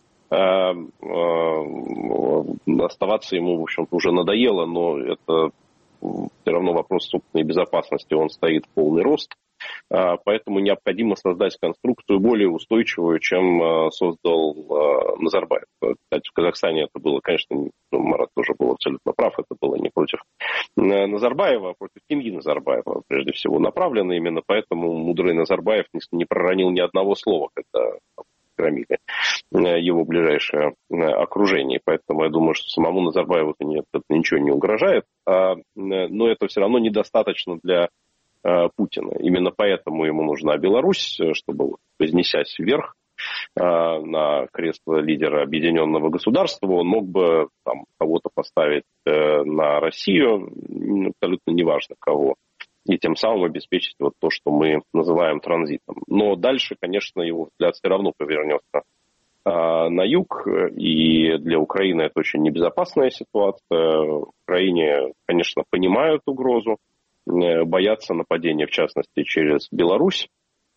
Оставаться ему, в общем-то, уже надоело, но это все равно вопрос собственной безопасности, он стоит в полный рост. Поэтому необходимо создать конструкцию более устойчивую, чем создал Назарбаев. Кстати, в Казахстане это было, конечно, Марат тоже был абсолютно прав, это было не против Назарбаева, а против семьи Назарбаева, прежде всего, направлено. Именно поэтому мудрый Назарбаев не проронил ни одного слова, когда громили его ближайшее окружение. Поэтому я думаю, что самому Назарбаеву это ничего не угрожает, но это все равно недостаточно для Путина. Именно поэтому ему нужна Беларусь, чтобы, вознесясь вверх на кресло лидера объединенного государства, он мог бы кого-то поставить на Россию, абсолютно неважно кого, и тем самым обеспечить вот то, что мы называем транзитом. Но дальше, конечно, его взгляд все равно повернется на юг, и для Украины это очень небезопасная ситуация. В Украине, конечно, понимают угрозу, боятся нападения, в частности, через Беларусь.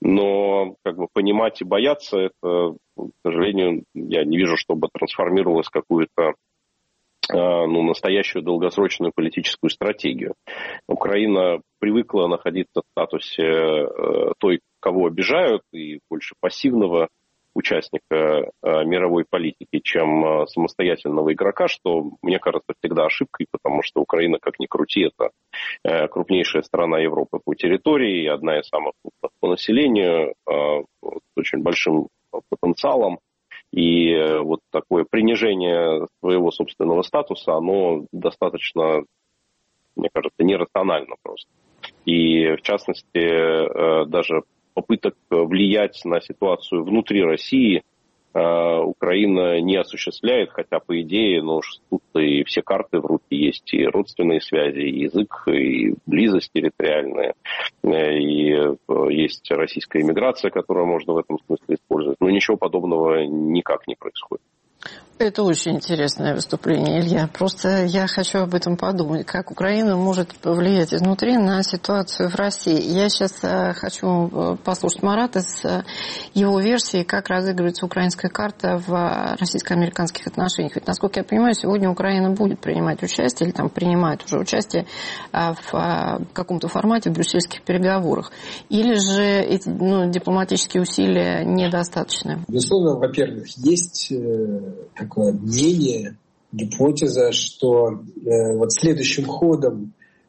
Но как бы понимать и бояться, это, к сожалению, я не вижу, чтобы трансформировалось в какую-то настоящую долгосрочную политическую стратегию. Украина привыкла находиться в статусе той, кого обижают, и больше пассивного участника мировой политики, чем самостоятельного игрока, что, мне кажется, всегда ошибкой, потому что Украина, как ни крути, это крупнейшая страна Европы по территории, одна из самых крупных по населению, с очень большим потенциалом. И вот такое принижение своего собственного статуса, оно достаточно, мне кажется, нерационально просто. И, в частности, даже попыток влиять на ситуацию внутри России Украина не осуществляет, хотя, по идее, тут и все карты в руки есть, и родственные связи, и язык, и близость территориальная, и есть российская иммиграция, которую можно в этом смысле использовать. Но ничего подобного никак не происходит. Это очень интересное выступление, Илья. Просто я хочу об этом подумать, как Украина может повлиять изнутри на ситуацию в России. Я сейчас хочу послушать Марата с его версией, как разыгрывается украинская карта в российско-американских отношениях. Ведь, насколько я понимаю, сегодня Украина будет принимать участие, или там принимает уже участие в каком-то формате в брюссельских переговорах. Или же эти дипломатические усилия недостаточны? Безусловно, во-первых, есть такое мнение, гипотеза, что вот следующим ходом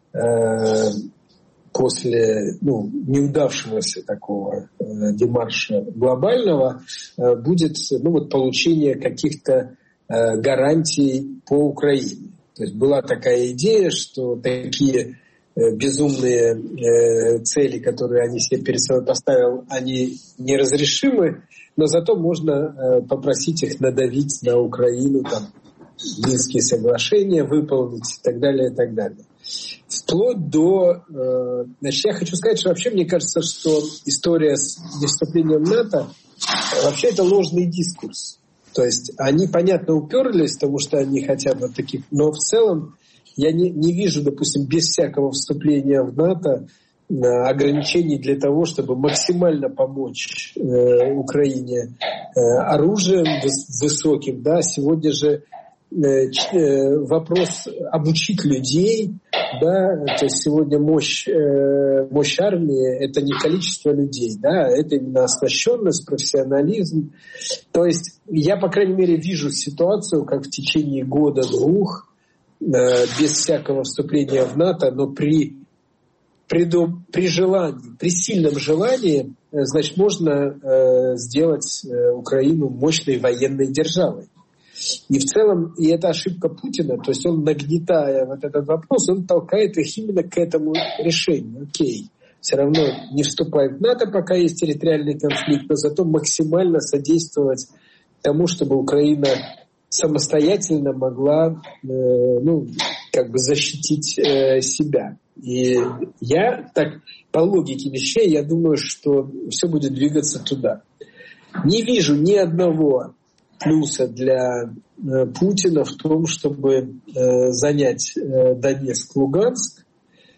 после неудавшегося такого демарша глобального будет получение каких-то гарантий по Украине. То есть была такая идея, что такие безумные цели, которые они себе перед собой поставили, они неразрешимы, но зато можно попросить их надавить на Украину, Минские соглашения выполнить и так далее, и так далее. Вплоть до... я хочу сказать, что вообще мне кажется, что история с вступлением в НАТО вообще это ложный дискурс. То есть они, понятно, уперлись, потому что они хотят вот таких... Но в целом я не вижу, допустим, без всякого вступления в НАТО ограничений для того, чтобы максимально помочь Украине оружием высоким. Да? Сегодня же вопрос обучить людей, да? То есть сегодня мощь армии — это не количество людей, да? Это именно оснащенность, профессионализм. То есть я, по крайней мере, вижу ситуацию, как в течение года-двух, без всякого вступления в НАТО, но при желании, при сильном желании, значит, можно сделать Украину мощной военной державой. И в целом, и это ошибка Путина, то есть он, нагнетая вот этот вопрос, он толкает их именно к этому решению. Окей, все равно не вступай в НАТО, пока есть территориальный конфликт, но зато максимально содействовать тому, чтобы Украина самостоятельно могла защитить себя. И я так, по логике вещей, я думаю, что все будет двигаться туда. Не вижу ни одного плюса для Путина в том, чтобы занять Донецк, Луганск.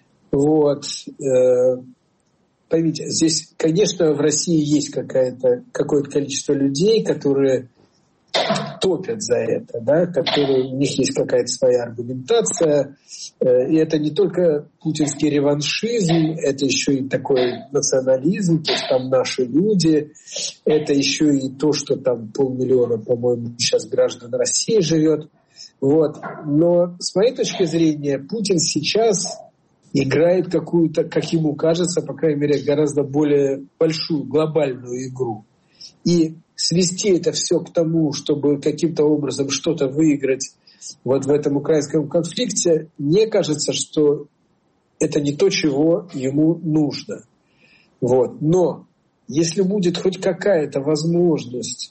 Поймите, здесь, конечно, в России есть какое-то количество людей, которые топят за это, да, которые, у них есть какая-то своя аргументация. И это не только путинский реваншизм, это еще и такой национализм, то есть там наши люди, это еще и то, что там 500 000, по-моему, сейчас граждан России живет. Но с моей точки зрения, Путин сейчас играет какую-то, как ему кажется, по крайней мере, гораздо более большую глобальную игру. И свести это все к тому, чтобы каким-то образом что-то выиграть вот в этом украинском конфликте, мне кажется, что это не то, чего ему нужно. Но если будет хоть какая-то возможность,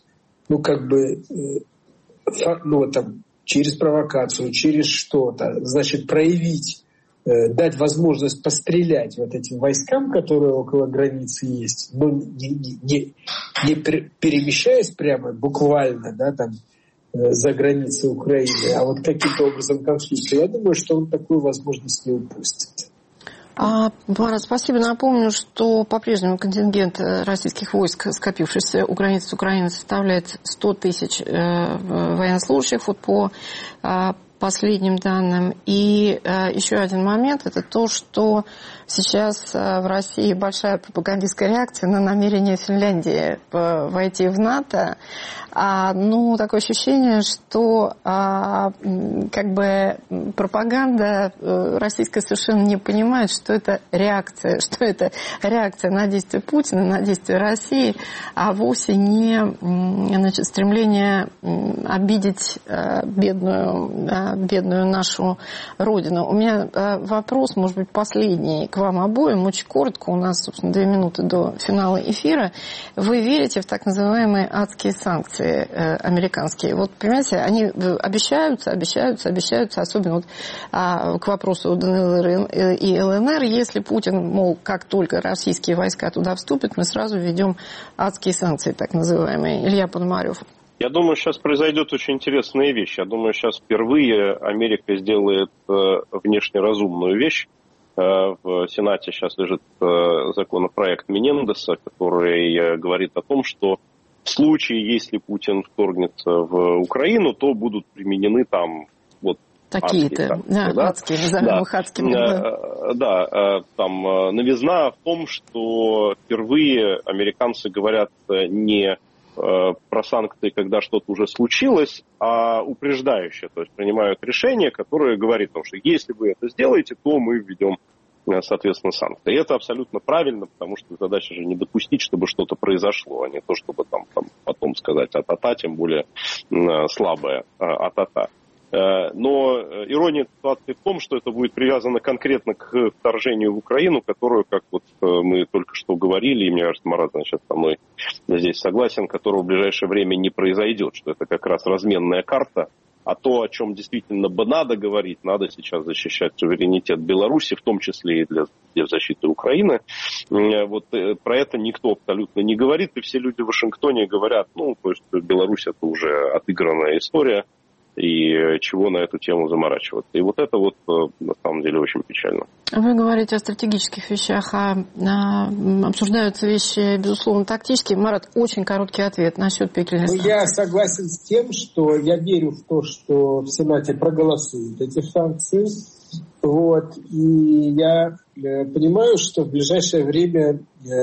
через провокацию, через что-то, значит, проявить, дать возможность пострелять вот этим войскам, которые около границы есть, но не перемещаясь прямо буквально, да, за границей Украины, а вот каким-то образом конфликта, я думаю, что он такую возможность не упустит. Марат, спасибо. Напомню, что по-прежнему контингент российских войск, скопившихся у границ Украины, составляет 100 тысяч военнослужащих, вот по последним данным. И еще один момент – это то, что сейчас в России большая пропагандистская реакция на намерение Финляндии войти в НАТО. Такое ощущение, что как бы пропаганда российская совершенно не понимает, что это реакция на действия Путина, на действия России, а вовсе не стремление обидеть бедную нашу родину. У меня вопрос, может быть, последний к вам обоим. Очень коротко, у нас, собственно, 2 минуты до финала эфира. Вы верите в так называемые адские санкции американские? Вот, понимаете, они обещаются, особенно вот, к вопросу о ДНР и ЛНР. Если Путин, мол, как только российские войска туда вступят, мы сразу введем адские санкции, так называемые. Илья Пономарев. Я думаю, сейчас произойдет очень интересная вещь. Я думаю, сейчас впервые Америка сделает внешне разумную вещь. В Сенате сейчас лежит законопроект Менендеса, который говорит о том, что в случае, если Путин вторгнется в Украину, то будут применены там вот такие-то, адские, назовем их адскими. Там новизна в том, что впервые американцы говорят не про санкции, когда что-то уже случилось, а упреждающе, то есть принимают решение, которое говорит о том, что если вы это сделаете, то мы введем, соответственно, санкции. И это абсолютно правильно, потому что задача же не допустить, чтобы что-то произошло, а не то, чтобы там потом сказать а-та-та, тем более слабая а-та-та. Но ирония ситуации в том, что это будет привязано конкретно к вторжению в Украину, которую, как вот мы только что говорили, и мне кажется, Марат, значит, со мной здесь согласен, которого в ближайшее время не произойдет, что это как раз разменная карта. А то, о чем действительно бы надо говорить, надо сейчас защищать суверенитет Беларуси, в том числе и для защиты Украины. Вот про это никто абсолютно не говорит, и все люди в Вашингтоне говорят, то есть Беларусь это уже отыгранная история, и чего на эту тему заморачиваться. И вот это вот на самом деле очень печально. Вы говорите о стратегических вещах, обсуждаются вещи, безусловно, тактические. Марат, очень короткий ответ насчет пекельной санкции. Я согласен с тем, что я верю в то, что в Сенате проголосуют эти санкции. Вот. И я понимаю, что в ближайшее время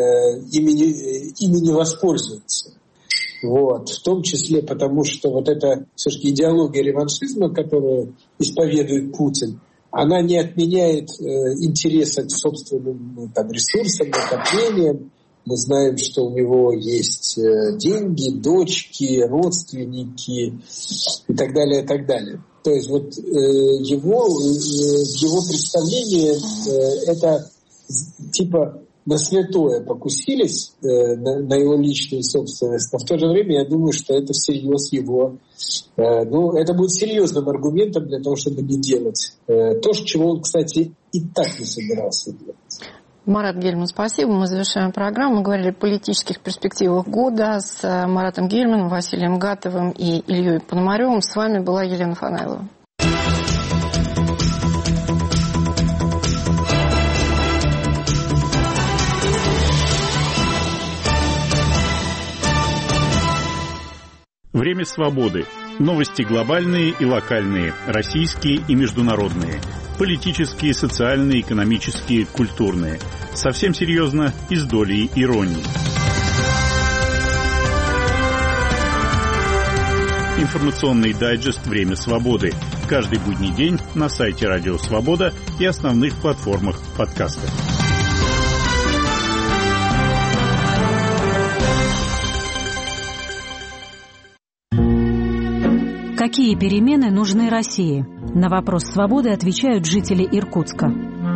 ими не воспользуются. Вот. В том числе потому, что вот эта все-таки идеология реваншизма, которую исповедует Путин, она не отменяет интереса к собственным ресурсам, накоплениям. Мы знаем, что у него есть деньги, дочки, родственники и так далее, и так далее. То есть вот его представление это типа на святое покусились, на его личную собственность, но в то же время я думаю, что это всерьез его... это будет серьезным аргументом для того, чтобы не делать то, чего он, кстати, и так не собирался делать. Марат Гельман, спасибо. Мы завершаем программу. Мы говорили о политических перспективах года с Маратом Гельманом, Василием Гатовым и Ильей Пономаревым. С вами была Елена Фанаилова. Время свободы. Новости глобальные и локальные, российские и международные. Политические, социальные, экономические, культурные. Совсем серьезно и с долей иронии. Информационный дайджест «Время свободы». Каждый будний день на сайте Радио Свобода и основных платформах подкаста. Какие перемены нужны России? На вопрос «Свободы» отвечают жители Иркутска.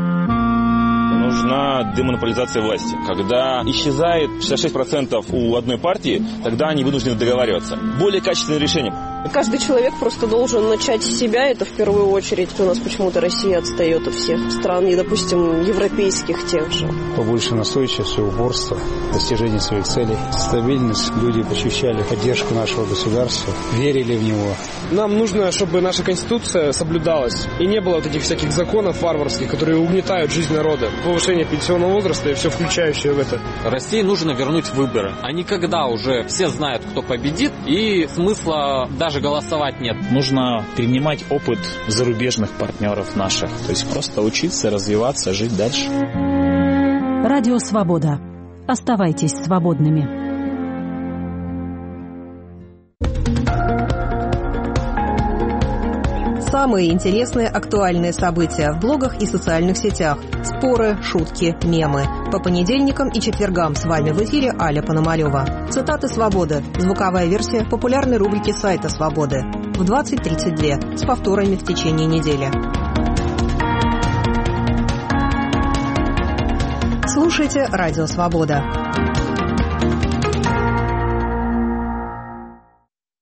Нужна демонополизация власти. Когда исчезает 66% у одной партии, тогда они вынуждены договариваться. Более качественное решение. Каждый человек просто должен начать с себя, это в первую очередь. У нас почему-то Россия отстает от всех стран, и, допустим, европейских тех же. Побольше настойчивости, упорства, достижения своих целей, стабильность. Люди ощущали поддержку нашего государства, верили в него. Нам нужно, чтобы наша Конституция соблюдалась, и не было вот этих всяких законов варварских, которые угнетают жизнь народа. Повышение пенсионного возраста и все включающее в это. России нужно вернуть выборы. А не когда уже все знают, кто победит, и смысла даже голосовать нет. Нужно перенимать опыт зарубежных партнеров наших. То есть просто учиться, развиваться, жить дальше. Радио «Свобода». Оставайтесь свободными. Самые интересные актуальные события в блогах и социальных сетях. Споры, шутки, мемы. По понедельникам и четвергам с вами в эфире Аля Пономарёва. Цитаты «Свободы». Звуковая версия популярной рубрики сайта «Свободы». В 20:32 с повторами в течение недели. Слушайте «Радио Свобода».